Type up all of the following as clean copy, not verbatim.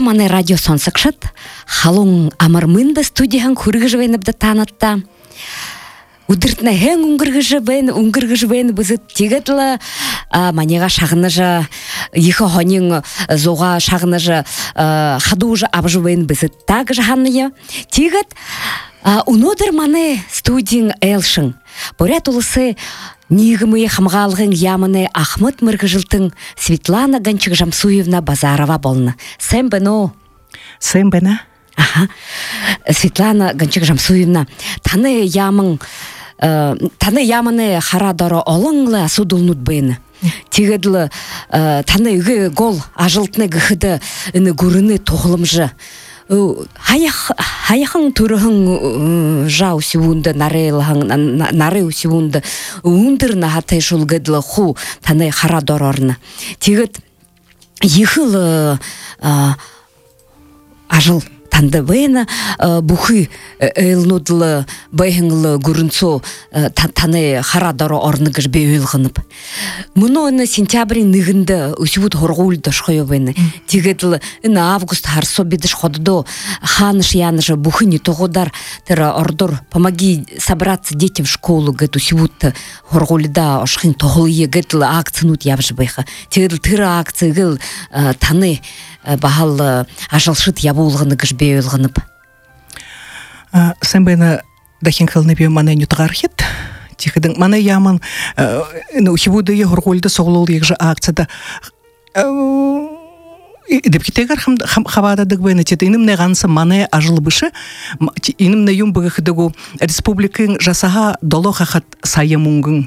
мане радио сонсықшыт, халуң амырмынды студиян көргіжбейніпді танытта. Удыртна хен уңгіргіжбейн бұзыт тегетлі манеға шағыныжы, ехі хонин зоға шағыныжы хадужы абжыбейн бұзыт тағы жағаныйы. Тегет унодыр мане студиян әлшін. Борят улысы Нигымы хамғалғын ямыны Ахмыт мыргыжылтың Светлана Ганчык-Жамсуевна Базарова болны. Сәм бәно? Сәм бәна? Светлана Ганчык-Жамсуевна, таны ямыны харадары олыңлы асудылнут бәйіні. Тегедлі таны үгі гол ажылтны гіхіді үні гүріні тоғылымжы. Хаяхың түріхің жау сивунды, нары сивунды, уындырна хатай шулгыдлы ху таны харадор орны. Тегет ехыл ажыл танды бәйіні бұхы әйлнудлы бәйіңлі гүрінцо таны харадары орны гіж бәйілғынып. Мұны оны сентябрин нығынды үсівуд хорғулды шқойы бәйіні. Тегетлі үні август харсо бедіш ходыдо ханыш яныжы бұхы не тоғыдар тірі ордыр помоги собраться детям в школу гэт үсівуд хорғулыда ошқын тоғылы гэтлі акцинут явжы бәйхі. Тегетлі тірі акция гіл таны бағал ажалшыт ябулғыны гіж бейілғынып. Сән бәйіні дахин қылны бей мана нютығархет. Тихідің мана ямын үхібудығы ғұрғылды соғылыл егжі акцияда Депкетегар хабададык бәйіні теді инымне ғансы мана ажылы бұшы инымне юм бұғықыдығу республикың жасаға долы қақат сайымуңгың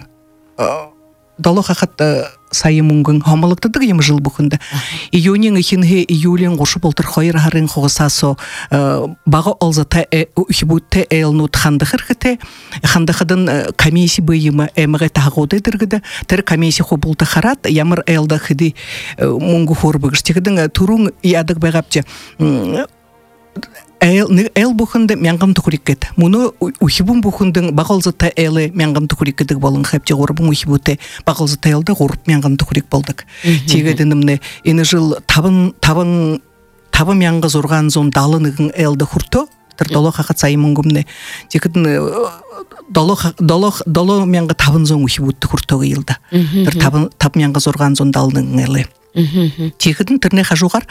хомалықтыдық емі жыл бұқынды. Июнен үхінге июлен ғошы болтыр қойыр ғарын қоғысасо бағы олзата үхібутте әлнут қандықырғыте қандықыдың комиссия бұйымы әміғі тағуды дырғыды тір комиссия қобылды қарат ямыр әлді қыды мұңғы қор бұғыштығыдың тұрың ядық байғапте Әл бұқынды мәңғым тұқырекет. Мұны ұхибын бұқындың бағалзыта әлі мәңғым тұқырекетік болың қапте ғорбың ұхибуты бағалзыта әлді ғорып мәңғым тұқырек болдық. Тегедінімні, ені жыл табын мәңғы зорған зон далынығын әлді құрты, долы қақат сайымын күміне. Тегедін долы мәңгі табын зон ұхибутты құрты ғылды. Табын мәңгі зорған зон далынығын әлі. Тегедін түріне қажуғар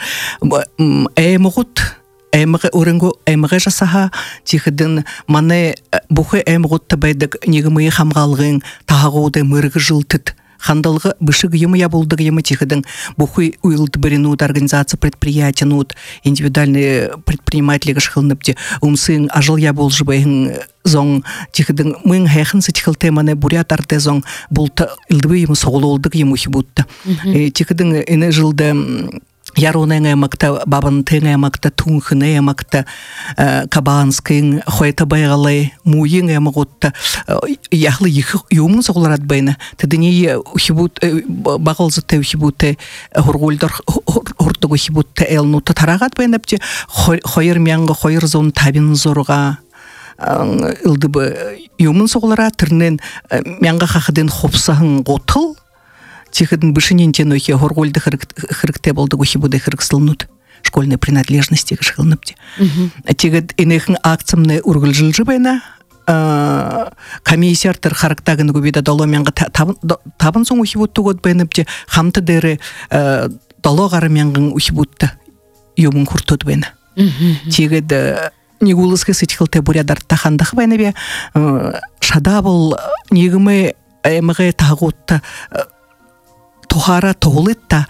әймұғыт әміғі өрінгі әміғі жасаға тихідің маны бұқы әміғытты байдық негімі хамғалғын тағауды мөргі жылтыд. Хандалғы бішігі емі ябылдығы емі тихідің бұқы ұйылды бірінуд организация предприятиянуд индивидуальный предпринимателігі шықылыныпте ұмсың ажыл ябыл жыбайын зоң тихідің мұң әйхін сетіқілті маны бурятарды зоң бұлты үлдібі емі соғылы олдығы емі ұхибутты. Тихідің іні жылды Яруның әмікті, бабынтың әмікті, түңхін әмікті, кабанскың, қойты байғалай, мұйың әміғытты, яғлы еумын соғыларад бәйіні. Тәдіне бағылзытты үхібутты, ғұрғылдар ұрдығы үхібутты әлнуты тарағат бәйіні әпте, қойыр мәңгі, қойыр зон табин зорға, үлдібі еумын соғылара, түрінен мәңгі қақыден қопсағын ғотыл, Тихидын бышынен тен өйке ғорғолды қырықте болды өйке қырықсылынуд. Школьной принадлежности ғышқылыныпте. Тегід енеқін акциямны үргіл жылжы байна. Комиссияртыр қарықтағыны көбейді дало менгі табын соң өйке бұтты көд байныпте. Хамты дәрі дало ғары менгің өйке бұтты. Юмын құртуд байна. Тегід негулысқы сетіқылты бұрядар тақандығы байны бе. Шадабыл негімі әміғі тағуытты Тухара тоғылытта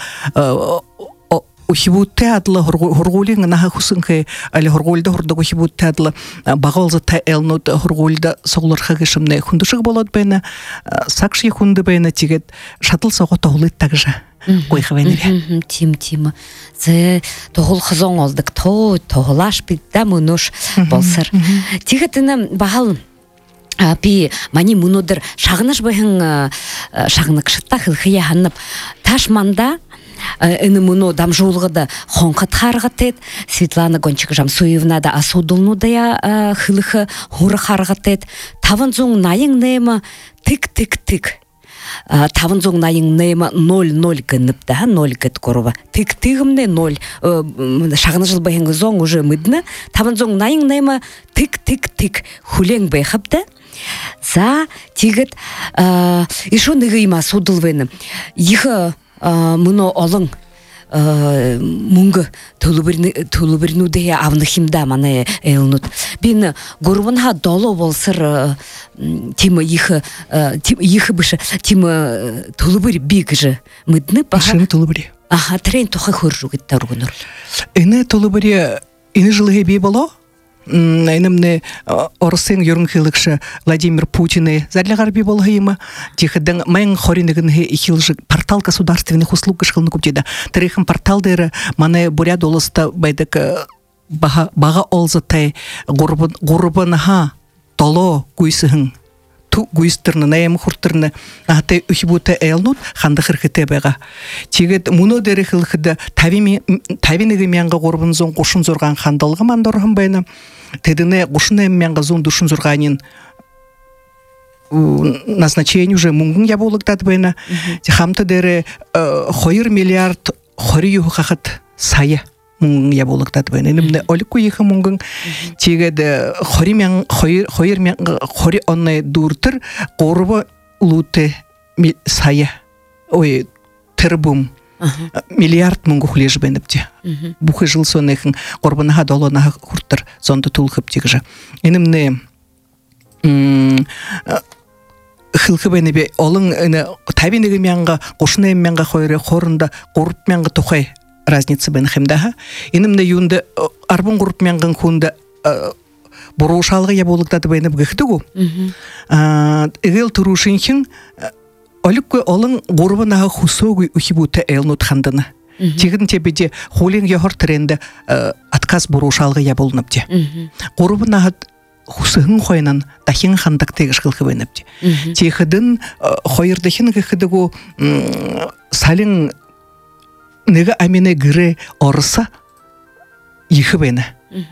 ұхибутты адлы ғұрғулың наға құсыңқы әлі ғұрғулды ғұрды ұхибутты адлы бағалзыта әлнуд ғұрғулды соғылырға ғышымны хүндішіг болады бәйіні сақшы хүнді бәйіні тегет шатыл соғы тоғылыттағы жа қойқы бәйіні бе. Тим. Зі тоғыл қызоң олдық тоғылаш бітті мұныш болсыр. Тегетіні бағал Пи мани мұнудыр шағыныш бәйін шағынық шытта қылқия ханып ташманда үні мұну дамжулғыды қонқыт қарғатет Светлана Ганчык-Жамсуевна да асудылнудая қылықы ғұры қарғатет тавын зоң найың нәймі тік тавын зоң найың нейма 0-0 гынып да 0 гыт корова тык-тыгымне 0 шағын жыл байыңғы зоң уже мыдны тавын зоң найың нейма тык-тык-тык хулең байхып да за тигет ишо ныгыйма судылвены ихы мыно олың мунга төлөбөрнүдө авнахимда мана элнут бин горванха доло болсыр тима ихы бышы тима төлөбөр бигже мыдны баха төлөбөр трен тоха хоржугит таргунур эне төлөбөр эне жылы бе боло Айнымны орсын юрынхылыкшы Владимир Путины задлягар би болгайма тихден мен хоринеген ихилжик портал государственных услуг гышкылны куптеда тарихым порталдары мана буря долыста байдык бага олзатай гурбанха толо гуйсыхын ту гуйстырны наем хуртырны аты үхибута элнут хандахыр хитебега тигет муно дерехилхида тавинеге мянга гурбун зон кушун зорган хандалга мандорхым байна тедине кушуне мянга зон душун зорганин назначение уже мунгун яболыктат байна хамта дере 2 миллиард хорию хахат сая я болуктат байна немне олику ихе мунгун тигеде хори онны дуртыр корбо луте сая ой тербум миллиард мунгу хулеж бенепти бухы жыл сонехин корбанаха долонаха хуртыр зонда тулхып тигже немне хылхы бенебе олың табинеге мянга кошуне мянга хойре хорунда корп мянга тухай разница бен хемдаха инемне юнда арбун групп мянган кунда бурушалга я болуктаты бен бгыхдыгу эгел турушинхин олукко олон гурбанага хусогу ухибута элнут хандана тигин тебеде холин яхор тренде отказ бурушалга я болнапти гурбанага хусыгын хойнан дахин хандак тегишкылхы бенепти тихидин хойырдахин гыхдыгу салин нега амине гыре орса ихбена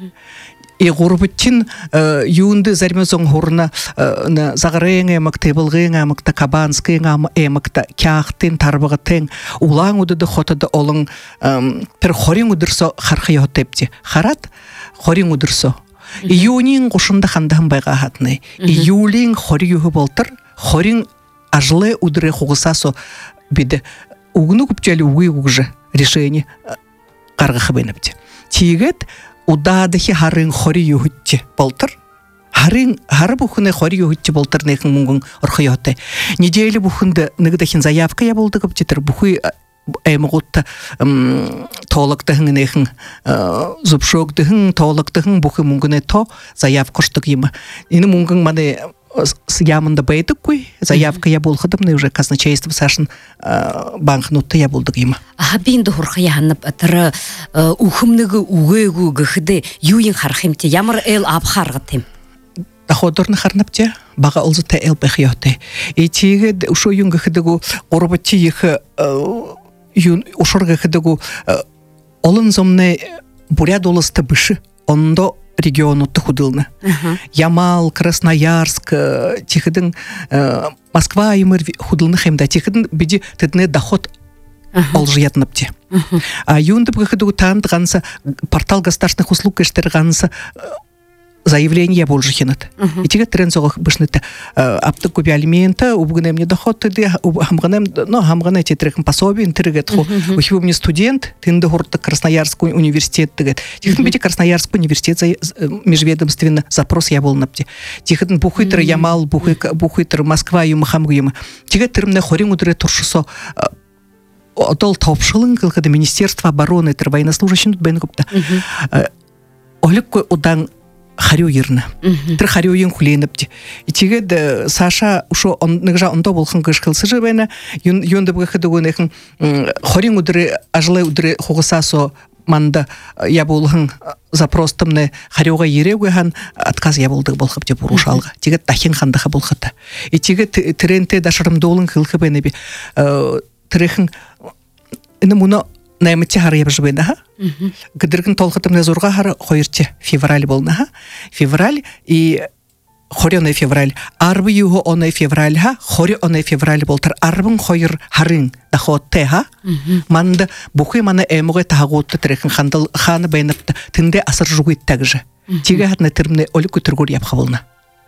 гурбуттин юнды зармезон хорна загарenge мактебылгenge макта кабанскenge эмакта кяхтин тарбыгытен улаң удыды хотыды олың пер хорин удырсо хархы йотепти харат хорин удырсо июнин кушунда хандан байга хатны июлин хоригы болтыр хорин ажлы удыры хугысасо биде угну купчали угы решение каргахы бенепти тигет удадахи харын хори юхутти болтыр хары бухуне хори юхутти болтыр нехин мунгун орхойоты неделе бухунда нигдахин заявка я болду куптитер бухуй эмгутта толоктахын нехин зубшогдахын толоктахын бухуй мунгуне то заявка штук има ини мунгун мане ямында байтык кой заявка я болхадым уже казначейство сашын банкнотты я болдык има бинді хурха яханып атыры ухымныгы угыгу гыхыды юйын хархимте ямар эл абхаргытым доходорны харнапте бага олзыта эл бехьёте тиге ушо юн гыхыдыгу горбатти ихы юн ушор гыхыдыгу олон зомне буря долысты бышы ондо региону худылны. Ямал, Красноярск, тихидын Москва имыр худылны хемда тихидын биди тедне доход олжиятнапти. А юнды бгыхыду тандганса портал государственных услуг кештерганса заявление болжихинат. И тиге трензогах бышныта аптык купи алимента, убгынем не доход тыды, хамгынем, но хамгыне тетрехм пособие интергет ху. Ухибу мне студент, тынды хорта Красноярский университет тыгет. Тихидын бити Красноярский университет межведомственно запрос я был напти. Тихидын бухытыр Ямал, бухытыр Москва юм хамгыйым. Тиге тырмне хорин удыре туршусо отол топшылын кылкыды Министерство обороны тыр военнослужащим тут бенкупта. Олыкко удан харю йырны. Тыр харю йын хуленіпті. И тегеді Саша ұшо нығжа онда болхын кышқылсы жыбайна, юнды бұғыды гөнекін хорин удыры, ажылай удыры хоғысасо манда я болхын запростымны харюға ере гөйхан отказ я болдығы болхып деп ұрушалға. Тегеді тахин хандыға болхыты. И тегеді тренте дашырымды олын кылқы бәне бі тірехін іні мұны наймытте хары ебі жібейді, ха? Гідіргін толқытымны зорға хары қойырте февраль болны, ха? Февраль, и хорёны февраль, арбы юго оны февраль ха, хорё оны февраль болтар, арбын хойыр харың да хотте ха. Манда бухы мана эмуге тагутты трекин хандал ханы байнапты, тынде асыр жугыт тагжы. Тиге хатна термне олы күтүргөр япхабылна.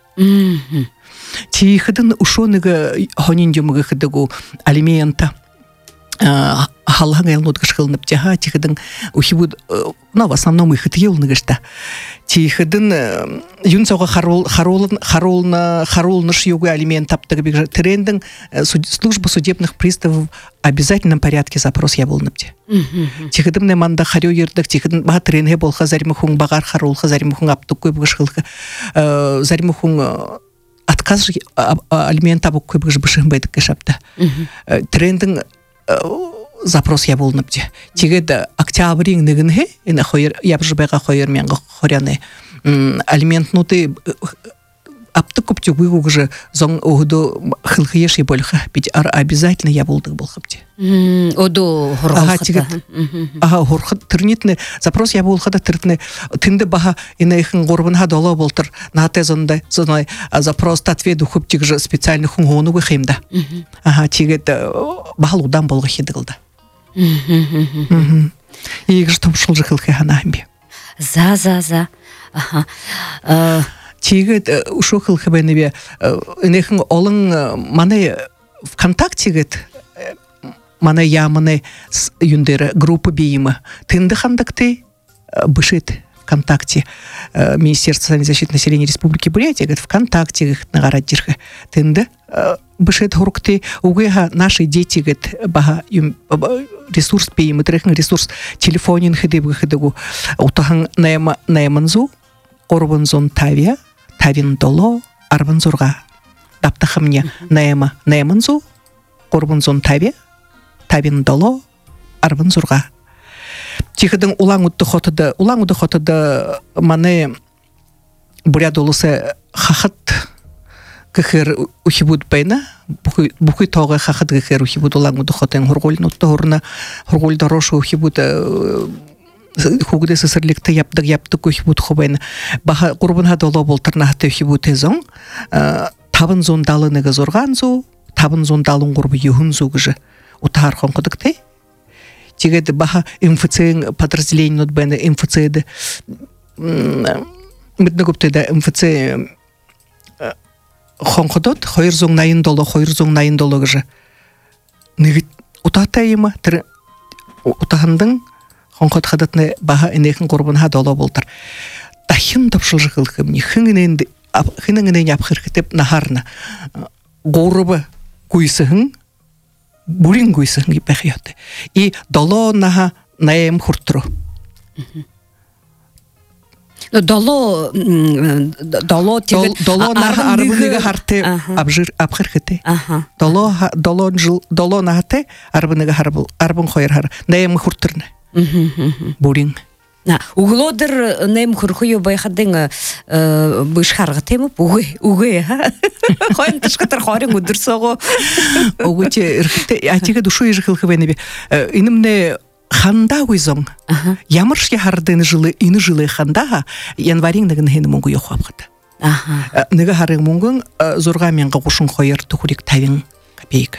Тихыдын ушоныга хонинжумыга хыдыгу алимента халлаң элнут гышкылнып жаха тихыдын ухибуд в основном их тыелны гышта. Тихыдын юнсога харулныш югы алимент таптыгы биг трендин служба судебных приставов обязательном порядке запрос я болныпте. Тихыдын не манда харё ердик тихыдын ба тренге болха заримухун багар харулха заримухун аптыккой бышкылка заримухун отказ алимент абык көбүж бышын байдык кешапта. Трендин запрос я болныпте. Тигед октябрин нигинге ина хойер ябжыбайга хойер менга хоряны алимент ноты аптык көптүгү уже зон огду хылхыеш еболха бит обязательно я болдык болхапте. Оду хорхат. Хорхат тырнитне запрос я болхада тыртне тынды баха ина ихин горбунха дола болтыр натезонда зонай запрос татведу көптүг же специальный хунгону гыхимда. Тигед бахалудан болга хидылды. И что пошел же хылхы ханамби. За. Тигет ушо хылхы бенебе инехин олың маны ВКонтакте гет мана яманы юндері группа бейімі. Тынды хандакты бышет ВКонтакте Министерство социальной защиты населения Республики Бурятия гет ВКонтакте нагарат дирхы. Тынды бышет хурукты угеха наши дети гет бага ресурс бейімі, трехин ресурс телефонин хыдыбы хыдыгу. Утахан наяманзу, орбанзон тавия, тавин доло, арбанзурга. Даптахамне наяманзу, орбанзон тавия, табин доло арбанзурга. Тихыдың улаң удды хотыды маны бурят олысы хахат көхер ухибуд байна, бухой тоғы хахат көхер ухибуд улаң удды хотын хургулин утты хорына, хургулда рошу ухибуд хугуды сысырликті яптық ухибуд хобайны. Баха курбынха доло болтырна хаты ухибуд ezон, табын зондалыныгы зорганзу, табын зондалын курбы юхунзу гыжы. Утар хонкодыкты. Тигеді баха МФЦ подразделение нот бәні МФЦ-ді мүдні көптеді МФЦ хонкодот хойыр зоң найын долы гыжы. Негіт утатайыма утахындың хонкод хадатны баха инекін корбынха долы болтыр. Тахын тапшылжы қылқымни хыныңынен япқырқытып нахарна ғорыбы көйсіғын бурин гуйсын гипехиоте. И доло наха наем хуртру. Доло наха арбыныга харте абхырхыте. Доло нахате арбыныга харбыл. Арбын хойыр хар. Наем хуртрны. Бурин. Углодыр нем хурхую байхадың бышхарғы теміп, уғы, қойын тұшқытыр қорын ұдырсоғы. Уғы те, әтеге душу ежіқылқы бәнебе. Инімне ханда ұйзың, ямыршке хардыны жылы хандаға, январин нігін хені мұңғы еқу апқыды. Нігі харың мұңғын зорға менға құшын қойыр тұқырек тавин копейка.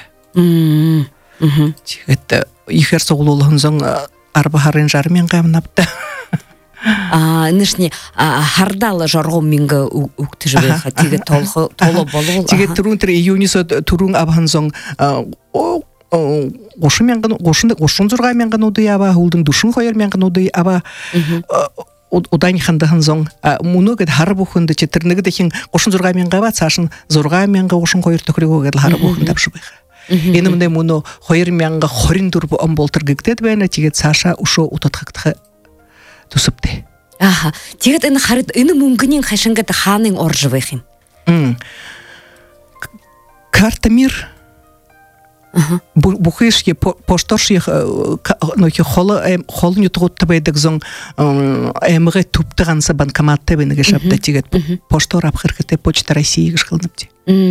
Ехер соғыл олығынзың арба харын жарымен қамынапты. Нышне хардалы жарғым менгі үкті жібеға теге толы болу. Теге тұрун тірі июнисо тұрун абханзон ғошын зұрға менген уды аба, ұлдың душын қойыр менген уды аба, ұдан хандығанзон мұны гәд хары бұхынды четірнігі дәхен ғошын зұрға менге аба, сашын зұрға менге ғошын қойыр түкірегі гәд хары бұхынды апшыбайға. Енімде мұны қойыр менге хорин дұрбы ом болтыр гігдет бәйні тегет Саша ұшо ұтатқақты тусыпты. Тегет іні харит, іні мүнгінен қайшыңғады ханың оржы байхим? Карта мир. Бұқышке, пошторшке холын ұтығытты байдық зоң әміғі туптығанса банкоматты бәнігі шапты тегет. Поштор апқырқыты почта России ғышқылыныпты.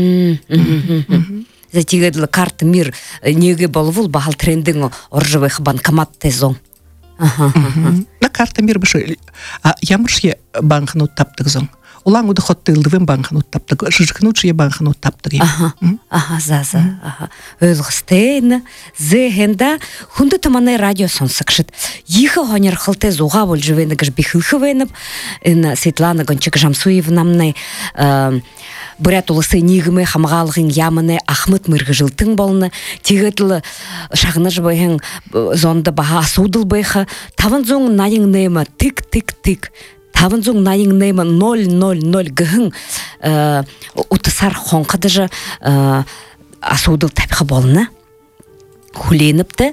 Тегедлі карта мир неге болывыл бағал трендің оржы байхы банкоматты зоң. На карта мир бышы ямыршке банкнот таптык зоң. улан уды хоттылдывен банхан уттаптык, жыжыкнучие банхан уттаптык. Ага, заза, ага. Өлгістейні, зегенда, хунды таманы радио сонсықшыт. Ехы ғанер қылты зуға бол жывені гіж бихылхы веніп, Светлана Гончик Жамсуевнамны Бурят улысы нигімі хамғалығын ямыны Ахмыт мырғы жылтың болыны, тегетілі шағыны жыбайын зонды баға асудыл байқы, тавын зоң найың неймі тик-тик-тик, тавын зоң найың неймі 0-0-0 гіхін ұтысар қонқыды жы асудыл тәпіқі болыны, хүленіпті.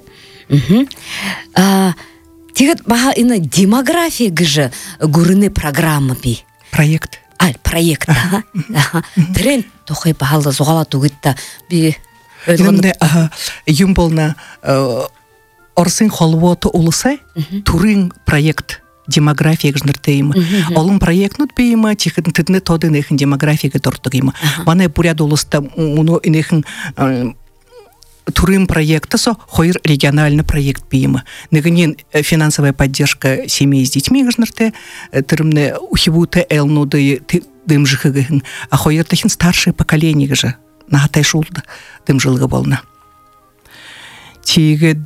Тегет баға іні демография гіжі гүріні программы бей. Проект. Проект, ага. Тренд тухай бағалы зуғала тугытта бей. Инымне юм болна орсын холвоты улысы турин проект демография гжныртеймы. Олын проектнут беймі, тихетін тідіне тодын ехін демография гдортығымы. Мана буряд улыста мұны инехін турин проекты со хойр региональный проект беймі. Негінен финансовая поддержка семей с детьми гжнырте, тірімне ухивуты элнуды дымжығы гігін. А хойр тахин старшее поколение гжы. Нагатай шулды дымжылығы болна. Тегід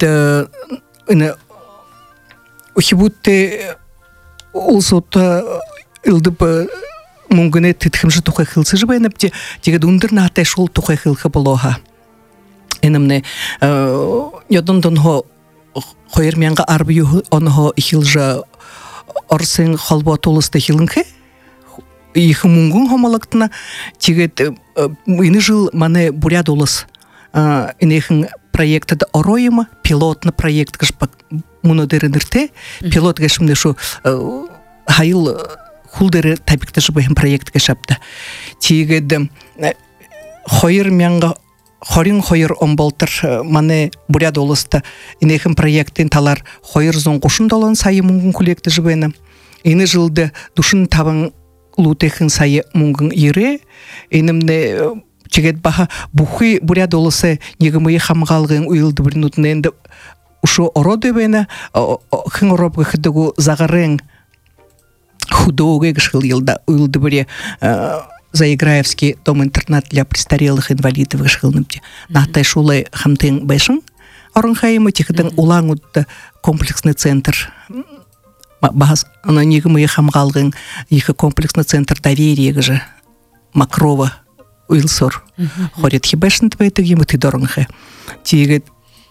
ухивуты улсоты үлдіп мұңгіне тетхімжі тұқай қылсы жыбайынып, тегід ұндыр нагатай шул тұқай қылғы болуға. Энемне йодондон хо хойермянга арбию он хо хилжа орсен холботулысты хилынхе их мунгун хомалактна тигет ины жыл мане буряд улыс инехин проекты да ороима пилотный проект гышпак мунодеренерте пилот гышмне шу хайыл хулдеры табикты жыбайын проект гышапта тигет хойермянга Хорин хойыр омболтыр мане буряд олысты инехін проекттен талар хойыр зон қошын долан сайы мұңгын күлекті жібені. Ені жылды душын табын лутехін сайы мұңгын ере. Енімне чегет баха бұхы буряд олысы негімі хамғалғын уйылды бірін ұтын енді ұшы оро дөбені хын оробғы хыдығу зағырын худоуға гышқыл елда уйылды бірі Заиграевский дом-интернат для престарелых инвалидов гышқылнымде. Нахтай шулай хамтын бәшін орынхайымы текідің улаңуды комплексный центр. Бағас негімі хамғалғын ехі комплексный центр доверия гыжы Макрова уйлсор. Хорет хибәшін тбәйті емі тыды орынхай. Тегет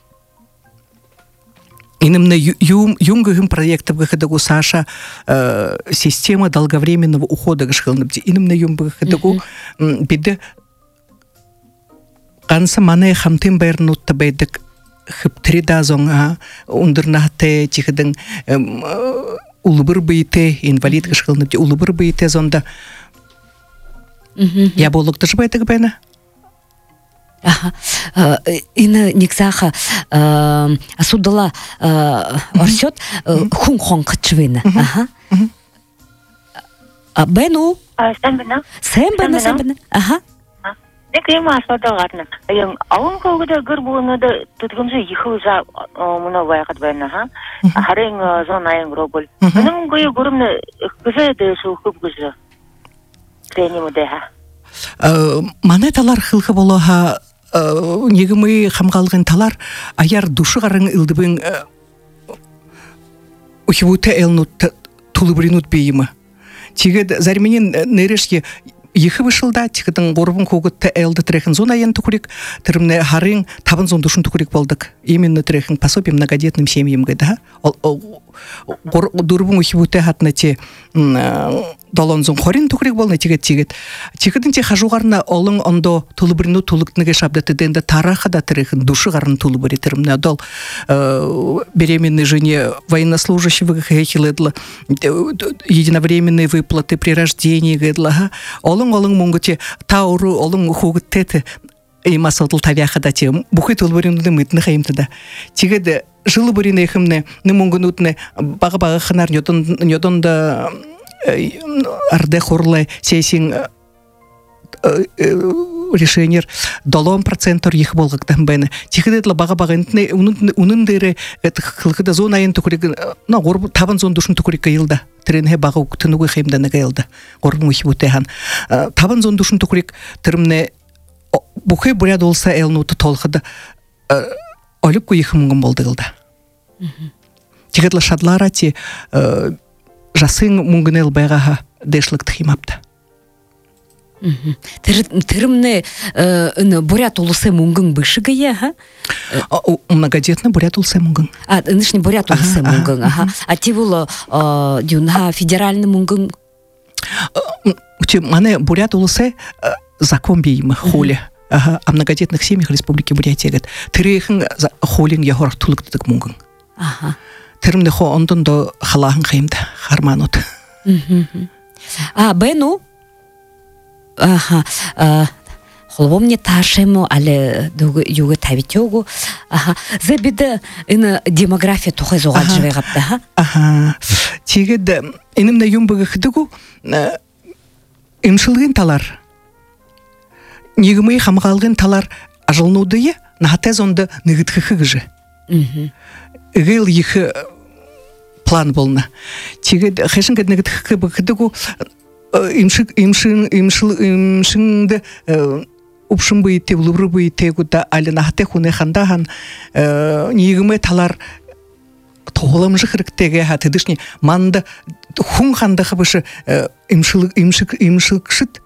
Инымны юнгығын проекты бұғыдығу Саша система долговременного ухода гышқылынып. Инымны юнгығыдығу биді қансы маны хамтын бәрін ұтты бәйдік хыптыры да зоңа ұндырнағыты тихідің улыбыр бұйты, инвалид гышқылынып. Улыбыр бұйты зонда я болуқты жыбайдығы бәйні? Ины никсаха асудала орсет хун кытчвена. Бену? Сэмбена. Ага. Некем асудаларны. Ям аун когда гырбуныды туткымжы ихылжа муна вайгат бена, ха. Харин зонаен гробул. Нун гой гурумны кызыды шу хубгызы. Тренемуде ха. Манеталар хылхы болуға негімі хамғалғын талар аяр душы ғарын үлдібін ухивуты әлнут тулыбыринут бейімі. Тегед зарменен нәрешке ехі вышылда, тегедің ғорбын қоғытты әлді тірехін зон айын түкірек, түрімне харың табын зон душын түкірек болдық. Именно тірехін пособие многодетным семьям гайда. Дұрбын ухивуты хатына те долон зон хорин түкірек болны тегет. Тегедін те хажуғарына олың ондо тулыбырину тулықтыныға шабдаты дэнді тарахы да тірехін душы ғарын тулыбыры түрімне. Дол беременной жене военнослужащего хехиледлы, единовременные выплаты при рождении гайдла. Олың мұңгыте тауру, олың хугыттеті имасадыл тавяхада те бұхы тулыбыринуды мытны қайымды да. Тегеді жылы бұрын ехімне мұңгын ұтны бағы қынар нёдонда арде хорлы сесин решениер долом процентор их болгактан бэне тихидетла бага интне унун дере кылкыда зона айн тукурик на горб табан зон душун тукурик йылда тренге бага уктынугы хемдана гайлда горб мухибутехан табан зон душун тукурик тырымне бухе буря долса элнуты толхыда олуп ку ихмунгун болдыгылда тихидла шадларати жасың мунгунел байгаха дешлык тхимапта Тырымны бурят улысы мунгын бышыгыя, ха? Многодетный бурят улысы мунгын. Нышны бурят улысы мунгын, ага. А те было дюнха федеральный мунгын? Мане бурят улысы закон беймы, хули. А многодетных семьях Республики Бурятия говорят, тырыхын холин ягор тулыктык мунгын. Тырымны хо ондон до халахын хаймда, харманут. Бэну? Ага, холбомне ташему, але юга тавитёгу. Ага, забида ина демография тухай зогат живе гапта, ха? Ага, тигед инымна юмбага хыдыгу имшылгын талар. Нигмый хамгалгын талар ажылнудые нахатезонда нигытхыхыгжы. Гыл ихы план болна. Тигед хэшингед нигытхыхыгу имшинде упшын быйте улубры быйте гуда алина хате хуне хандахан нигме талар тоголамжы хырыктеге хатыдышни манда хун ханда хабышы имшикшит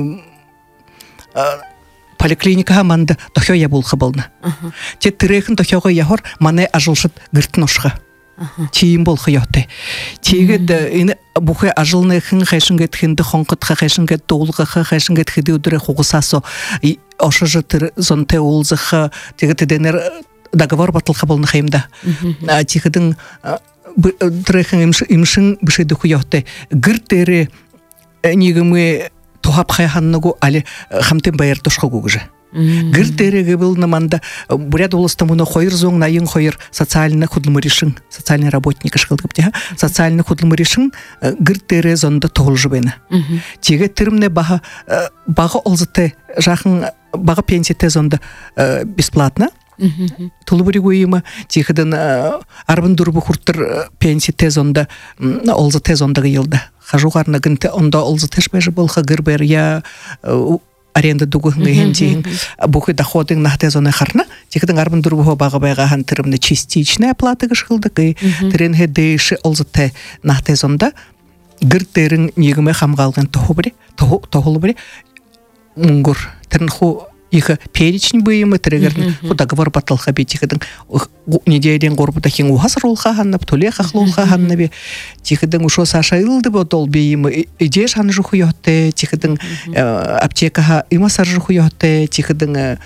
поликлиника манда тохёя булхы болна те тирехин тохёга яхор мане ажылшыт гыртношга тиим бол хыяты. Тигед ин бухе ажылны хин хэшингет хинде хонкот хэшингет толга хэшингет хиди удре хугусасо ошожытыр зонте улзыха тигет денер договор батылха болны хаймда. Тигедин дрехин имшин бишеди хуяты. Гыртере нигме тухап хайханнагу али хамтен байер тошхогугже. Гыртереге был наманда бурят улыстамуна хойыр зоң найын хойыр социальный худлымыришин социальный работник шкылдыпте социальный худлымыришин гыртере зонда толжы бені. Теге тирмне бага олзыте жақын бага пенсия зонда бесплатно. Тулубыригу има тихиден арбын дурбу хурттыр пенсия зонда олзыте зонда гылда. Хажугарна гынте онда олзыте шбежи болха гырбер я аренда дугухны хенти бухы доходын нахтезоны харна тикден арбын дурбу бага байга хантырымны частичная оплата гышылдык тренге дейши олзыте нахтезонда гыртерин нигме хамгалган тохолбри мунгур тернху их перечень быймы трегерны договор баталха битикден неделен горбута хин ухасрулха ханнап толе хахлулха ханнабе тикден ушо сашайлды бодол биймы иде шан жухуйотте тикден аптекаха имасар жухуйотте тикден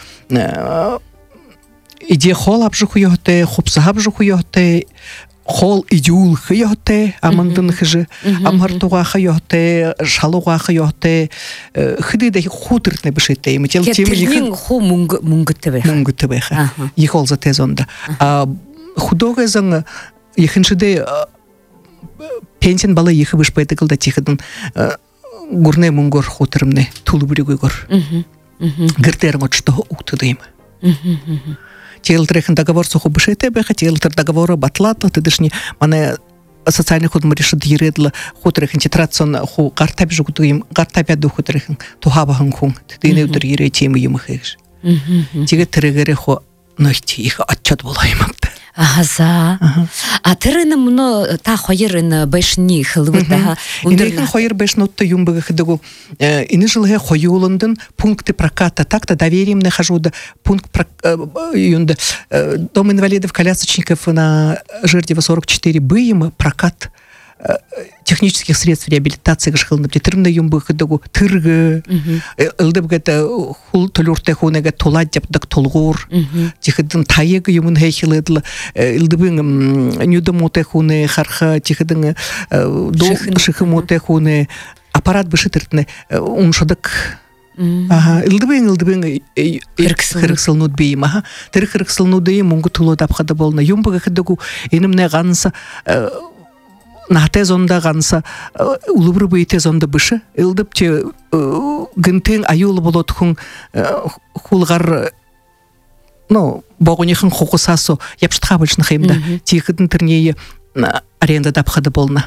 иде хол абжухуйотте хупсахаб жухуйотте хол идюл хыйотте амандын хыжы амартуга хыйотте шалуга хыйотте хыдыда хутыртны бишетте имител темнин ху мунгытыбе ихол за тезонда худога зан ихиншиде пенсион бала ихы бишпетикылда тихидин гурне мунгор хутырымны тулубуригойгор гыртерин очто уктыдыйм Телтрехен договор суху бышете беха, телтр договора батлатла, ты дышни, мане социальный худ моришит ередла, хутрехен тетрадсон ху гартаб жукутуим, гартабя духутрехен, тухабахан хун, ты не удр ере темы юмахеш. Тиге трегере ху нойти их отчет болаймапты. Аза. А тырыны муно та хойырын бешни хылбыта. Инехан хойыр бешнотты юмбыгы хыдыгу. Ины жылге хойулындын пункты проката так-то доверием нахожуда пункт юнда Дом инвалидов-колясочников на Жердева 44 быйма прокат технических средств реабилитации гашхылны тирмна юмбы хыдыгу тыргы ылдыбгата хул толурте хунега толаддап дак толгур тихидин тайыгы юмын хейхилыдла ылдыбын нюдомоте хуне харха тихидин шыхымоте хуне аппарат бышытыртны уншадык ылдыбын хырыксылнуд бейм тыр хырыксылнуды мунгу тулу дапхада болна юмбы хыдыгу инымне ганса нахте зонда ганса улубру бейте зонда бышы ылдып че гынтын аюлы болот хун хулгар богонихын хукусасо япштха большны хемда тихидин тирнее аренда дапхады болна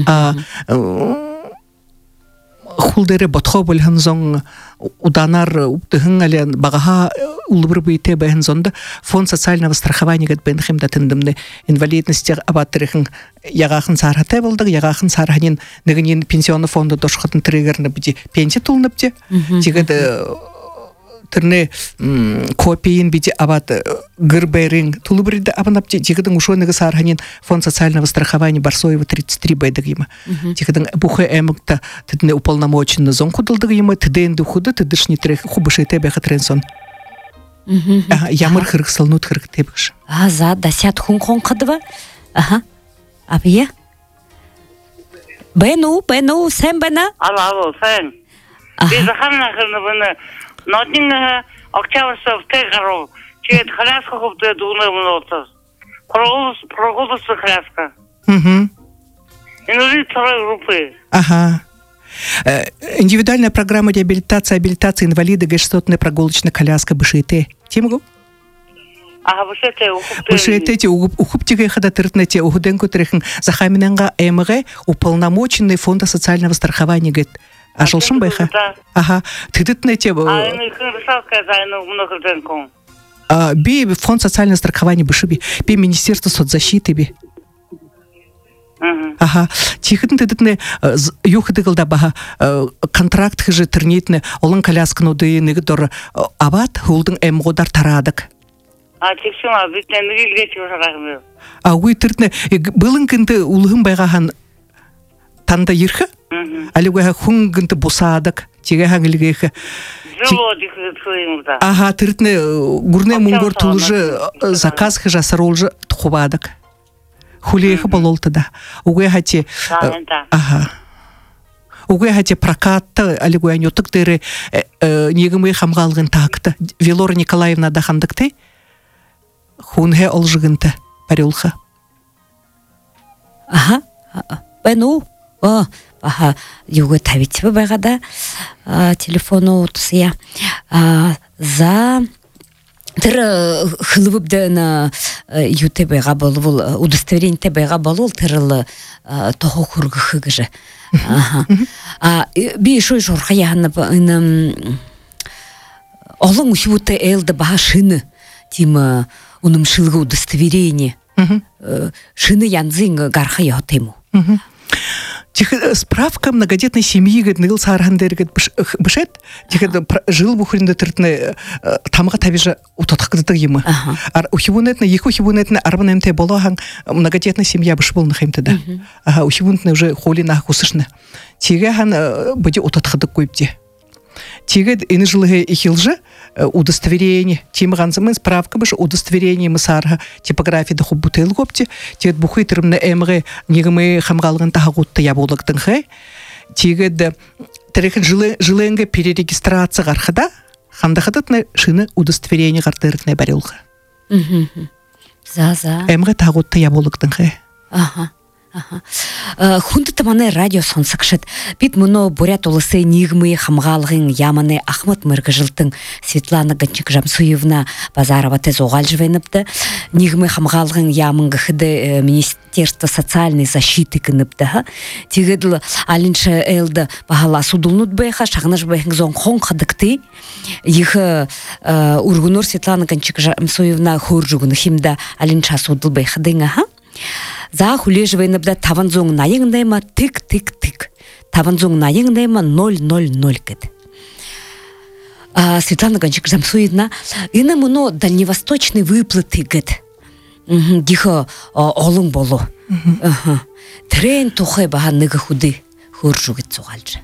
хулдере ботхо болхан зон уданар уптыгын ален багаха улыбыр бейте бэхэн зонда фонд социального страхования гэд бэн хэмда тындымны инвалидности абаттырыхын ягахын сархатай болдық, ягахын сарханин нэгінен пенсионный фонды дошқатын триггерны біде пенсия тулныпте тегеді тірне копиин биде абат гырбайрын тулыбырды абанапте тегідің ушоныгы сарханин фонд социального страхования Барсоева 33 байдық ема тегідің бухы әмікті тедіне уполномоченный зон худылдығы ема теденді худы тедішні трек хубышыйты бәхі тренсон ямыр хырық сылнут хырық тебіш за дасят хун қадыва абия бәну сән бәна алло сән біз қамна қырны бұны Нотин октябрьсов тегоров, чет хляска хопте дуна мнотас. Прогулус хляска. Инвалид второй группы. Ага. Индивидуальная программа реабилитации инвалида гештотная прогулочная коляска бышите. Тимгу? Ага, бышите те ухуптиге хада тыртнете ухуденку трехин захаминенга МГ уполномоченный фонда социального страхования говорит. Ашылшын байха? Ага. Тыдытнете... Би фонд социального страхования бышыби. Би министерство соцзащиты би. Ага. Тихытын тыдытне юхыдыгылда баха контракт хыжы тырнетне олын коляскын удыйыны гыдор абат хулдың эмгодар тарадык. Тексима, битне нырилгети ужарағым. Уй тыртне былын кынды улығын байғахан танда ерхі? Алигуя хунгынты бусадык, теге хангилгеха. Ага, тыртне гурне мунгор тулжы заказ хыжа саролжы тухубадык. Хулеха бололты да. Угуя хати... Ага. Угуя хати прокатты, алигуя нетык дыры негімі хамғалғын тақты. Велора Николаевна дахандыкты. Хунге олжығынты, парюлха. Ага, бәну. Ага, юго тавитсі байгада телефону ұтысыя. За тір хылыбыпды на юте байға болуыл, удостоверенте байға болуыл тірілі тоғы күргі хыгыжы. Би шой жорға яғанып, олың үшібуты әлді баға шыны, тимі ұным шылғы удостоверение. Шыны янзың гарха яғатайму. Справка многодетной семьи, говорит, ныл сархандер, говорит, бышет, жил бухринда тыртны тамға табижа утатқыдыды ема. Ухибунетна, еху хибунетна арбанемте болаган многодетная семья быш был нахимте да. Ухибунетна уже холи нах усышны. Теге хан бъде утатқыдык көйпте. Теге ины жылығы ихилжы удостоверение. Тем ганзамын справка быш удостоверение мысарға типографияда хуб бутыл көпте. Тегет бухы тырымны эмғы негімі хамғалығын тағутты яболықтың хай. Тегет тәрекін жылыңғы перерегистрация ғарқыда хамдақыдытны шыны удостоверение ғартырықны бәрелғы. Эмғы тағутты яболықтың хай. Ага. Хунды таманы радио сонсықшыд. Бит мұны бурят олысы нигмы хамғалғын яманы Ахмат Мыргыжылтың Светлана Гончик-Жамсуевна Базарова тез оғал жывеніпті. Нигмы хамғалғын ямынғы хыды Министерство социальной защиты кыныпты. Тегеділ алыншы әлді бағала судылнуд байға, шағыныш байғын зон хон қадықты. Ехі Ургунур Светлана Гончик-Жамсуевна хуржугыны химда алынша судыл байғыдың. За хулежевеніпді таванзоң найыңдайма тик-тик-тик. Таванзоң найыңдайма 0-0-0 кеді. Светлана Гончик-Жамсуевна, ина мұны дальневосточный выплаты кеді. Гихо олың болу. Трен тухай баған нығы худы хуржу кеді соғалжы.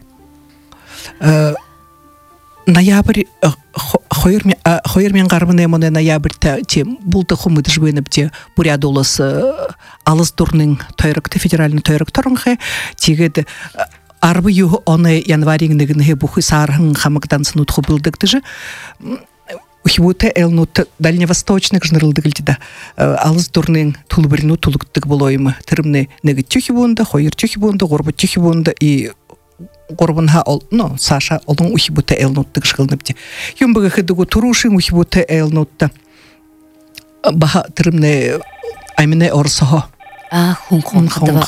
Ноябрь хойырмен қармыны емоны ноябрьта тем бұлды құмыды жбеніпте буряд олысы алыс дұрның тойрыкты, федеральный тойрык тұрынғы тегеді арбы юғы оны январин нігінгі бұхы сарғын қамықтан сынутқы бұлдықты жы ухибуте элнут дальневосточных жнырылдыгыльдыда алыз турнын тулбырну тулуктык болоймы тырымны неги тюхибунда хойыр тюхибунда горбу тюхибунда и горбунха ну Саша олон ухибуте элнуттык шкылныпти юмбага хыдыгу турушин ухибуте элнутта баха тырымны аймине орсохо хун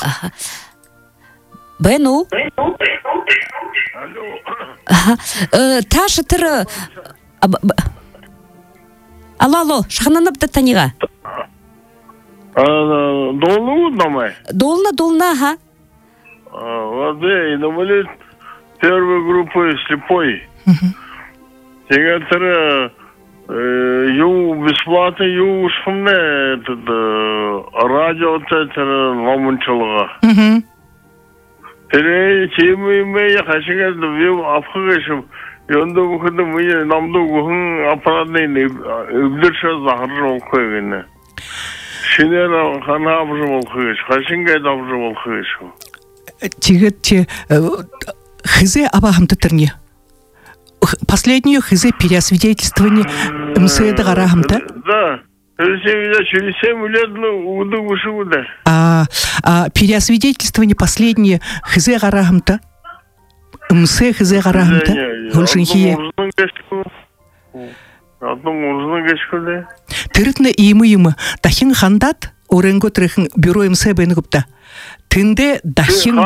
Бену Таша тыры Алло, шахнанып да танига. Долу намай. Долна, ага. Воды, намалит первой группы слепой. Теперь ю бесплатно, ю шумне этот радио тетер ломунчалга. Теперь чимы я хочу вил афгашим. 연도 근데 뭐 남도 흥 아파라네 입들셔 자르고 거기네 신에라 하나 아버지고 하신게 아버지고 지금 хизе абахамтатырне последнюю хизе переосвидетельствование МСЭД гарахамта да через 7 лет удовушуда переосвидетельствование последнее хизе гарахамта МСЭ хизе гарахамта хулшинхие Тырытны имы дахин хандат оренго трехин бюро МСЭ бенгупта тынде дахин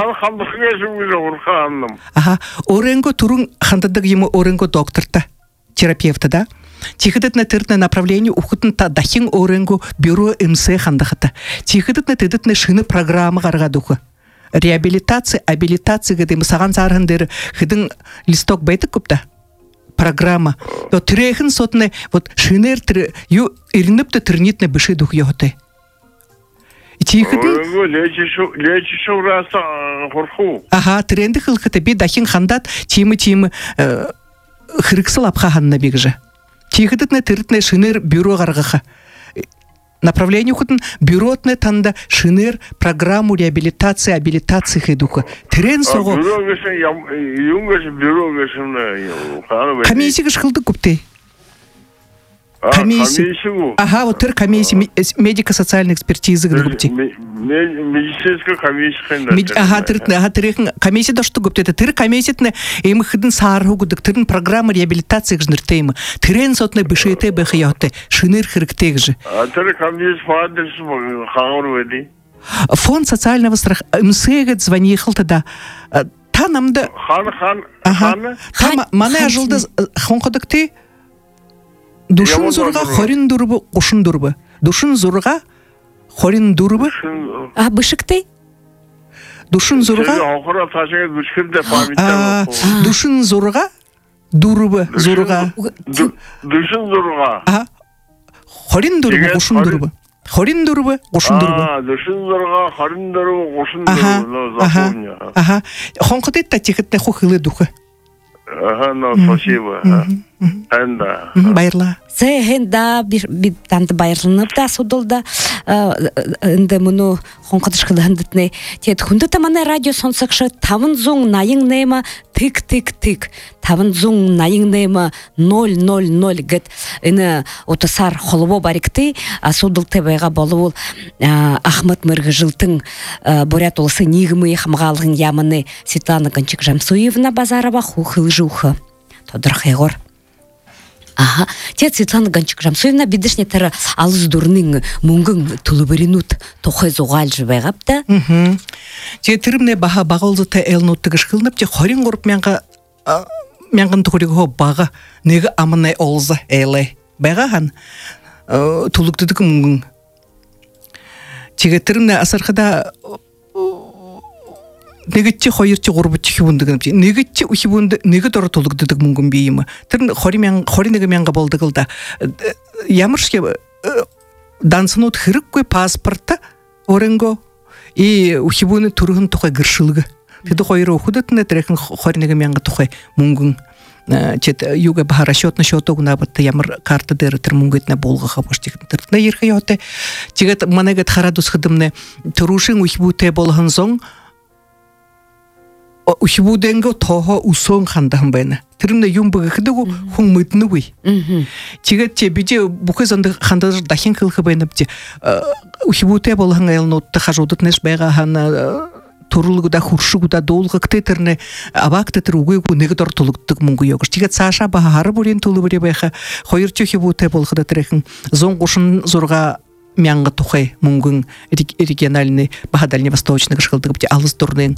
оренго турун хандадык имы оренго докторта терапевта да Тихидытны тыртны направление ухутынта дахин оренго бюро МСЭ хандахата тихидытны тыдытны шыны программа гаргадухы реабилитация, абилитация, где мы саган зархандер, хидин листок байтык купта программа. То трехин сотне вот шинер ю ирнып та трнитне быши дух йоте. Тихидин. Лечишу раса хорху. Ага, тренды хылхыты би дахин хандат тимы хырыксыл апха ханна бигже. Тихидитне тыртне шинер бюро гаргаха. Направление хутын бюротне танда шинер программу реабилитации, абилитации хедуха. Трен сого. Бюро гешен бюро гешен. Комиссия гешкылды купты. Комиссию. Ага, вот тыр комиссия медико-социальной экспертизы гупты. Медицинская комиссия. Ага, тырын комиссия да что гупты. Тыр комиссия им хидин сарху гудык тырын программа реабилитации гжныртеймы. Трен сотне бышете бэхаяты. Шинер хырыктег же. Тыр комиссия фадерс хагорведи. Фонд социального страха МСЭГ звонил тогда. Та намда. Хан. Та мана ажылды хонходыкты. Душын зурга хорин дурбы, кушын дурбы. Душын зурга хорин дурбы. Бышыкты? Душын зурга. Душын зурга дурбы, зурга. Душын зурга. Хорин дурбы, кушын дурбы. Хорин дурбы, кушын дурбы. Душын зурга, хорин дурбы, кушын дурбы. Запомни. Ага. Хонходы та тихетне хохылы духы. Ага, ну, спасибо. Энда. Байрла. Сехенда танты байрлынып да судылда инде муну хонкадышкылы хындытны тет хунды таманы радио сонсакшы тавын зоң найың нема тик тавын зоң найың нема 000 гет ины отысар холобо барикты судыл тебайга болуул Ахмат Мыргыжылтың Бурят олысы нигімы хамгалығын ямыны Светлана Гончик Жамсуевна Базарова хухыл жухы тодыр хайгор. Ага, тет Светлана Гончик Жамсуевна бидишне тара алыз дурның мунгын тулубыринут тохай зоғал жыбайғапта. Тетірімне баға бағылды та элнуттығы шқылынып, те хорин ғұрып мяңғын тұғырығы хо баға неге амынай олзы әлі. Байға хан тулықтыдық мунгын. Тегетірімне асырқыда негетче хойырче горбутчы хибундыгын негетче ухибунды неге дора толугдыдык мунгун бейимы тырн хори неге менга болдыгылда ямыршке дансынут хырыккой паспорта оренго и ухибуны тургын тухай гыршылыгы теды хойры ухудытны трекин хори неге менга тухай мунгун чет юга баха расчетный счетогуна бытты ямыр карта дыры тыр мунгетне болгыха боштик тыртна ерхе йоте тигет манегет харадус хыдымны турушин ухибуте болгын соң ухибуденго toho усон хандахан байна. Тэрнэ юм бэгдэго хүн мэднэгүй. Тэгээд чи бижи бүхэ зонд хандаж дахин хэлэх байна бижи. Ухибутэй болгон айлнуудтай хажуудад нэш байгаа хана турулгуда хуршгуда дуулгагтэй тэрнэ аваагт тэр үгээгүй нэг дор тулгддаг мөнгө ёгш. Тэгээд цаашаа баха хар бүрийн төлөврөө байха 2 ухибутэй болгоход тэрхэн 136 мянга тухай мөнгөн региональный баха дальневосточный гашгалдаг бижи алыс дурнын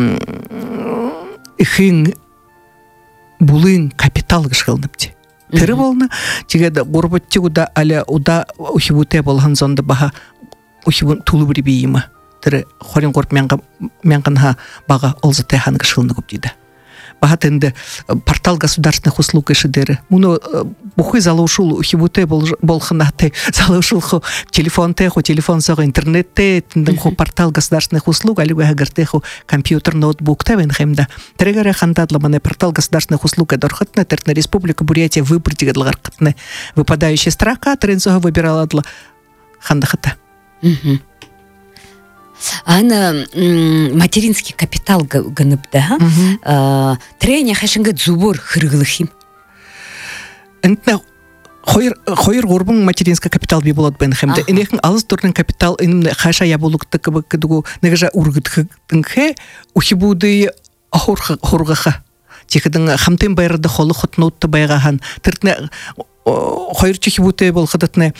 ихин булын капитал гашгалнапти. Тэр болно. Тэгээд гурбатчигуда аля уда ухибутэй болгон зонд баха ухибун төлөврөө бийма. Тэр 23 мянганха бага олзатай хан гашгалнаг бижида. Бахатенде портал государственных услуг ишидеры. Муно бухой залушул ухибутэй болгонаты залушул телефон сого интернет хо портал государственных услуг алиго агартеху компьютер ноутбук тавенхемда. Трегере хандадла мане портал государственных услуг эдорхатна терна республика Бурятия выбордига длагаркатны выпадающая строка трензога выбирала дла хандахата. Ана материнский капитал ганыбда, тренер хашинга зубор хыргылыхим. Энтне хойр горбун материнский капитал би болот бенхемде. Энехэн алыс турнын капитал энне хаша ябулукты кыбыкдыгу негежа ургыдхынхе ухибуды хоргаха. Тихэдэн хамтын байрда холы хотнутты байгахан. Тэртне хойр чихибуты болгодатне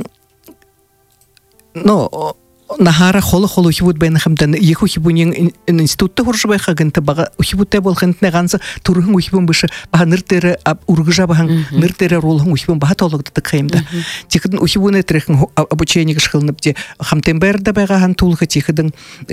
но нахара холо ухибут бенхамдан еху хибунин институтта хоржбайха гэнтэ бага ухибутэ болгонтне ганса турхын ухибун бышы бага ныртэрэ ургыжа баган ныртэрэ ролхын ухибун бага толгдык хаймда. Тихэдэн ухибуны трэхэн обучение гышхылныпте хамтемберда байгахан тулхы тихэдэн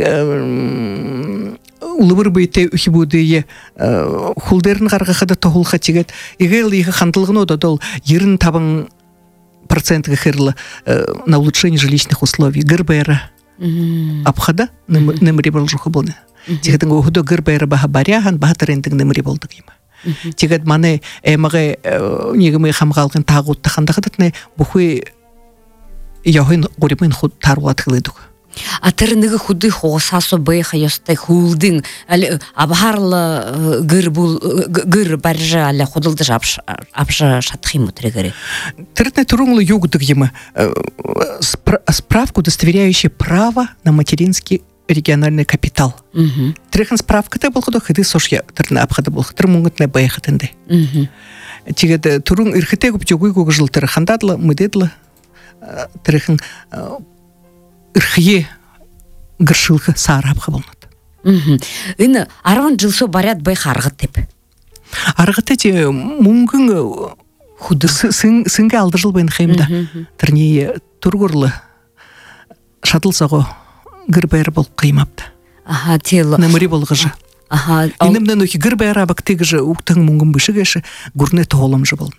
улыбыр бейте ухибудые хулдерн гаргахада тохулха тигет игэл их хандылгыно додол 95% гахерла на улучшение жилищных условий ГРБР абхада немри болжуху болны. Тигэдэн өгдө ГРБР баха баряхан баха трендинг немри болдук юм. Тигэд мане эмэгэ нийгмийн хамгаалгын таагуудтай хандахадатны бүхий яхын гурибын худ таруулаад хэлэдэг. А тэр нэг хүдий хуусаасо байха ёстой хүлдин абхарла гэр баржа аля худалдаж авша шатах юм тэрэгэрэ. Тэрнэ түрүүн юу гэдэг юм? Справку, удостоверяющую право на материнский региональный капитал. Тэрхэн справкатай болгоход хэдий сошя тэрнэ абхада болох тэр мөнгөтнэ байхатэнде. Тэгээд түрүүн эрхтэй гүбжгүй гүгжил тэр хандадла мэдэдла тэрхэн Ирхие гэршилхэ саарабха болнод. Энэ 10 жилсо баряд бай харгат деп. Аргатай чи мөнгөн хүдс сингэ алдажил байна хэмда. Тэрний түргөрлө шадлсаго гэрбэр бол кыймапты. Аха тел. Намри болгож. Аха. Инемнэ нөх гэрбэр абактыгж уктын мөнгөн бишгэш гүрнэ тооломж болно.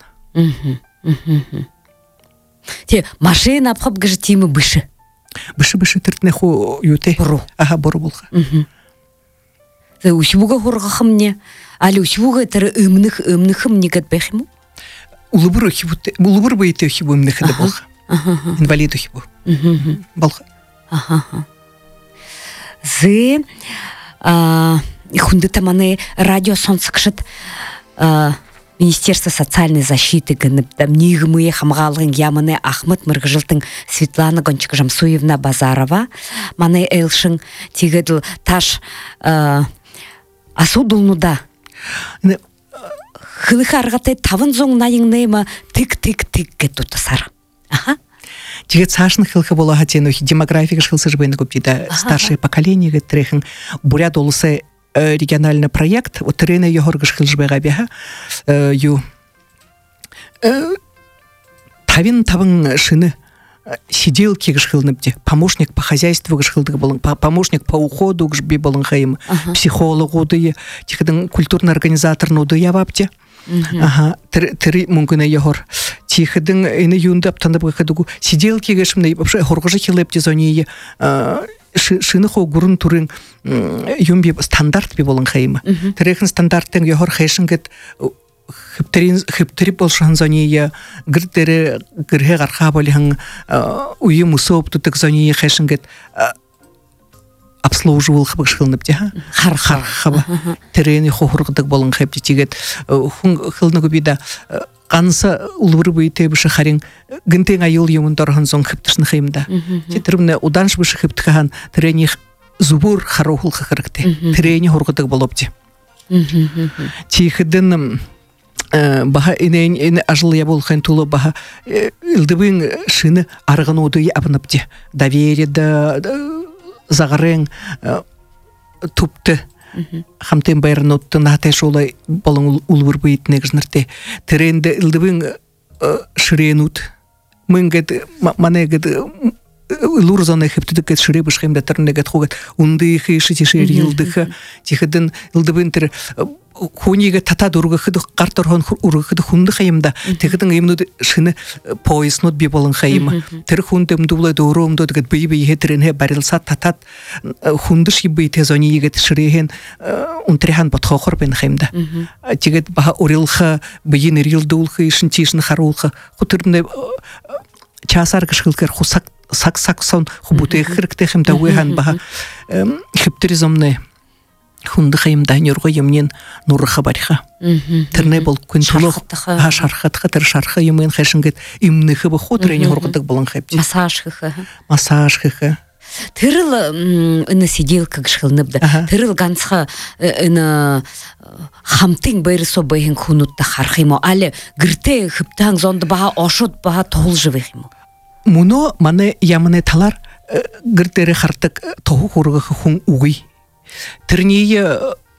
Те машина апхап гэж тимэ бишэ. Бишэ тэртнэху юутэй. Аха бору болха. Тэ ушбуга хоргахымне али ушбуга тэр өмнөхм нэгэд байх юм уу? Улыбыр бейтэй хибу өмнөхд болха. Инвалид хибу. Болха. Аха. Зэ хүндэт маны радио сонсогчд Министерство социальной защиты нийгмийн хамгаалгын яманы Ахмад Мыргыжилтын Светлана Гончик-Жамсуевна Базарова маны элшин тигедл таш асудулнуда хылыхаргатай 580 тик гэтутасар. Аха. Тэгээд цаашны хылхы болоо хатен демографик хылсыж байна көптида старшее поколение гэтрэхэн бурят улысы региональный проект, вот Ирина Егоргаш Хилжбегабиха, тавин шины сиделки гшхилныбде, помощник по хозяйству гшхилдык болын, помощник по уходу гшби болын хаим, психолог уды, тихдын культурный организатор нуды явапте. Ага, три мунгуна Егор. Тихдын ины юндап тандап гхадугу сиделки гшмны вообще хоргожи хилепте зони шынахо гурын турын юмби стандарт би болын хайма. Тэрхэн стандарттын Егор хайшингет хиптери болшан зония гэрдэрэ гэрхэ гарха болихан уйм усоп тутэг зония хайшингет обслуживал хабышхылнып те хархаба терени хохургдык болон хепти тигет хылны көбида канса улбыр бейте биши харин гынтен айыл юмун торхан сон хептишны хеймда тетермне уданш биши хептхан терени зубур харохул хакырыкте терени хоргдык болопти тихиден баха инен ажыл я болхан тулы баха илдыбын шыны аргын оды абыныпти доверие да загарен тупты хамтен байрнотты нате шолай болон улбыр бейтне гзнерте теренде илдыбын ширенут мынгет манегет лурзаны хептидик шире бишхемде тернегет хугет унды хиши тишер йылдыха тихден илдыбын тер хуниге тата дурга хыды карторхон ургыды хунды хайымда тегидин эмнуд шыны пояснут би болон хайыма тер хундем дублай дурумдо дегет бейби хетерен барилса татат хундыш ибей тезони егет ширеген унтрехан батхохор бен хайымда тегет баха урилха бейин рилдулха ишин тишин харулха хутырне часар гышылкер хусак сак-саксон хубуте хиркте хемда уехан баха хептеризомне хунды хайымда нюрго емнен нурха бариха терне бол күн тулох шархатха тер шарха емен хашингет имнехе бо хотрени хоргдык болон хепти массаж Тырыл ына сиделка гышылныбда. Тырыл ганцха ына хамтың байрысо байын хунутта хархимо. Але гырте хыптаң зонды баға ошот баға тоғылжывыхимо. Муно мане ямане талар гыртері хартык тоғы хорғы хун уғи. Тырние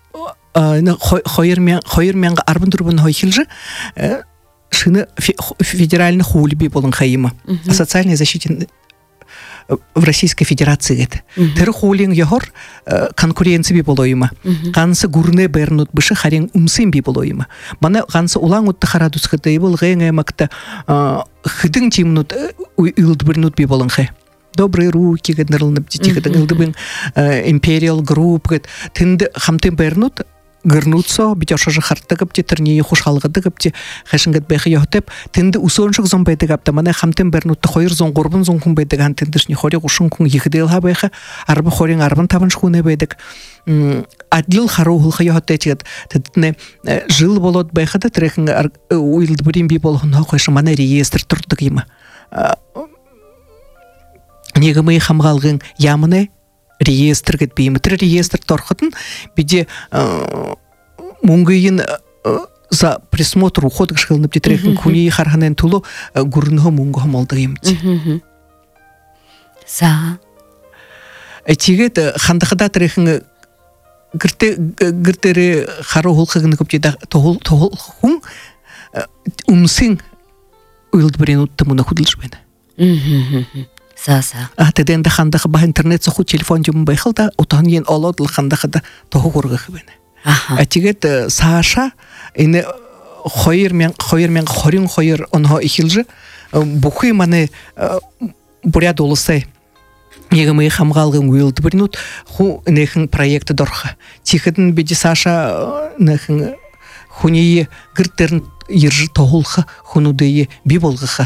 хойырменға арбын тұрбын хойхилжы шыны федеральный хулиби болын хайыма. Социальной защите в Российской Федерации это. Терхулин йогор конкуренции болоима. Гансы гурне бернут бышы харин умсын би болоима. Мана гансы улан утты харадус хыты был гэнгэ макта хыдың тимнут илдбернут би болын хэ. Добрые руки гаднарлнып тихыдың илдбын Imperial Group гэд тынды хамтын бернут гырнутсо битёшажы хартыгып тетернии хушалгыдыгып те хашингет бэхи йохтеп тынды усоншык зон бэдэгапта мана хамтын бернутты хойыр зон горбун зон кун бэдэган тындышни хори гушун кун йыхыдыл ха бэхи арбы хорин арбын табын шхуне бэдэг адил харухул хайохте тет тетне жыл болот бэхада трехин уилдбурин би болгон хойшы мана реестр турдык има негымы хамгалгын ямыны реестр кетпеймі. Тір реестр торқытын биде мұңгейін за присмотр уход гышылынып детрехін күней харханен тулу гурынғы мұңғы хамалды емді. За. Тегет хандықыда трехін гіртері хары ғылқығыны көптеді тоғыл құң умсын ұйылды бірен ұтты мұна құдылж бәні. Саса. Теден да хандах ба интернет соху телефон жум байхылда утан ен олодл хандах да тоху горгах бене. Тигет Саша ине хойер хорин хойер онho ихилжи бухи мане буря долысы егемей хамгалгын уйлды бирнут ху нехин проекты дорха. Тихедин биди Саша нехин хуни гиртерн иржи тохулха хунудeye би болгыха.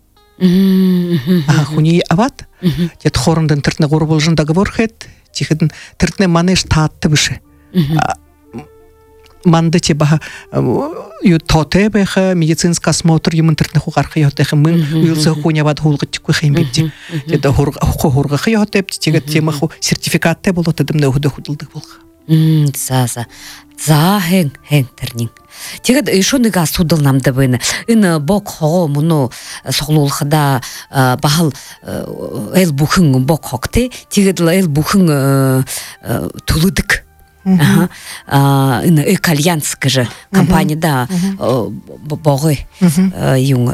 Хуни ават тет хорындан тыртны горболжын договор хет тихидин тыртны манеш таатты бышы манды те баха ю тоте беха медицинский осмотр юмын тыртны хугархы йотехы мын уйлсы хуни ават хулгы тикку хеймбепти тет хорга хйотеп тигет тема ху сертификатте болот дымны худы худылдык болга Саса. За хэн тэрнин. Тэгэд ишоныг асуудал намда байна. Энэ бок хоо муну соглуулхада бахал эл бүхэн бок хогте. Тэгэд эл бүхэн тулудык. Энэ Экальянс гэж компанияда богой юм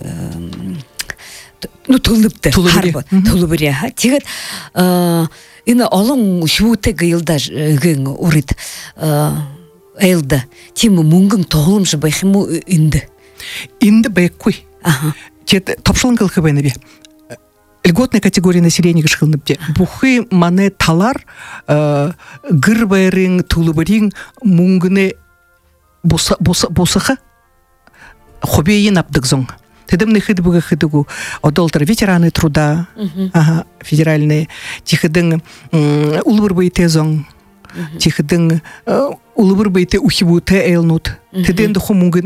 тулупты харба тулубря. Тэгэд энэ олон шүүтэйг илда гэн урид элда тим мөнгөн тогломж байх юм уу энд байхгүй тет топшылын кылхы байна би льготная категория населения гышылнып те бухы мане талар гырбайрын тулубырын мөнгөне босаха хобейин аптык зон Тедемны хыдбыгы хыдыгу, одолтар ветераны труда, федеральные, тихыдың улыбыр бейте зоң, тихыдың улыбыр бейте ухибуте элнут, теденді хомунгын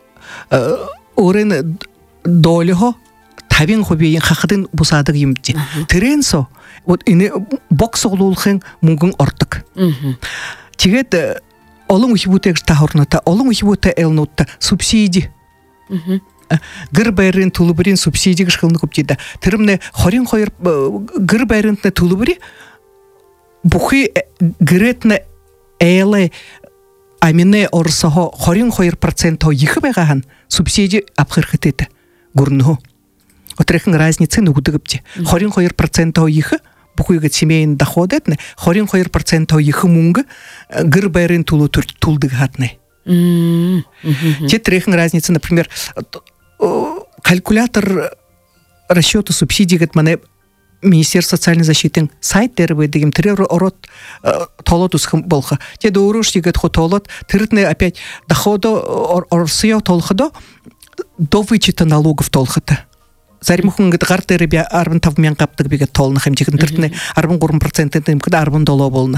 орын долего, табин хобейін хақыдын бұсадық емді. Тіренсо, вот ине бокс оғлулхын мунгын ортық. Тигет олың ухибутек тахорната, олың ухибуте элнутта субсидий. Гыр байрын тулыбырын субсидий гышқылны көп дейді. Тірімне хорин қойыр гыр байрынтны тулыбыры бұхи гыретні әлі амине орысығы хорин қойыр проценто ехі байғаған субсидий апқырқыт еді гүрнігу. Отрехын разницы нүгудығыпте. Хорин қойыр проценто ехі бұхиғы семейін доходы етіне, хорин қойыр проценто ехі мұңғы гыр байрын тулдығы ғатны. Те трехын разницы, например, калькулятор расчета субсидий гет мане Министерство социальной защиты сайт деревы дегим трер орот толотусхым болха. Те доуруш дегет хо толот тыртне опять доходу орсио толходо до вычета налогов толхата. Заримухун гет гартери бя арбын тавмен каптык бегет толнахым дегин тыртне арбын 3% кыда арбын доло болна.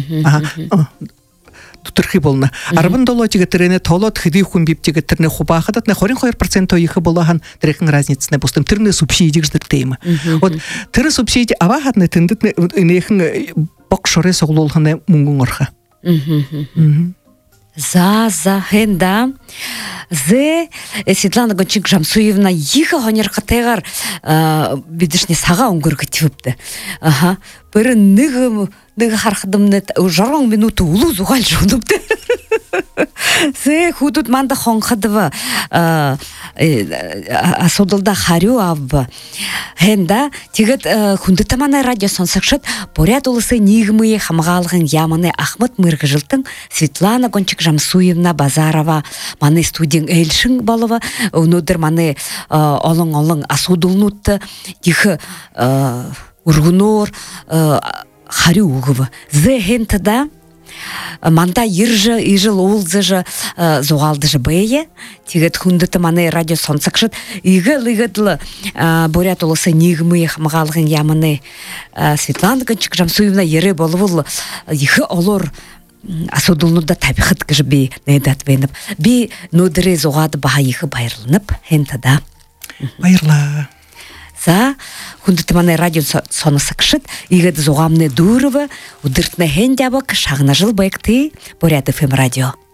Турхи болна. Арбын доло тиге терене толот хиди хун бип тиге терне хубахадат на хорин 4% ехы болаган трехин разницны бустым тырны субсидий гждыртейма. Вот тыры субсидий авахатны тындытны инехин бокшоре соглолханы мунгун орха. За хенда зе Светлана Гончик Жамсуевна ехы хонер категар бидишне сага онгөргө типте. Бір ныгы хархадымны жарың минуты улу зуғал жонупты. Зе худут манда хонхадыва асодылда харю абба. Хенда тегет хундытаманы радио сонсақшыт поряд улысы нигмые хамғалығын яманы Ахмат Мыргыжылтың Светлана Гончик Жамсуевна Базарова маны студиян әлшің балыва өнөдір маны олың асодылнутты тихы ургунор харю угыва. Зе хентада манда иржы ижыл олзыжы зуғалдыжы бәйе. Тегет хундыты маны радио сонсақшыт. Игы-лыгыдлы борят олысы нигмые хамғалығын яманы Светлана Гончик Жамсуевна ері болывыл ихы олор асудылнуда табиқыт кіжі бей нәйдат бейніп. Бей нөдірі зуғады баға ихы байырлынып хентада. Байырла. За хундытыманы радио сонысықшыт, игеді зуғамны дұрывы, удыртны хендябы шағына жыл байықты Борят ФМ радио.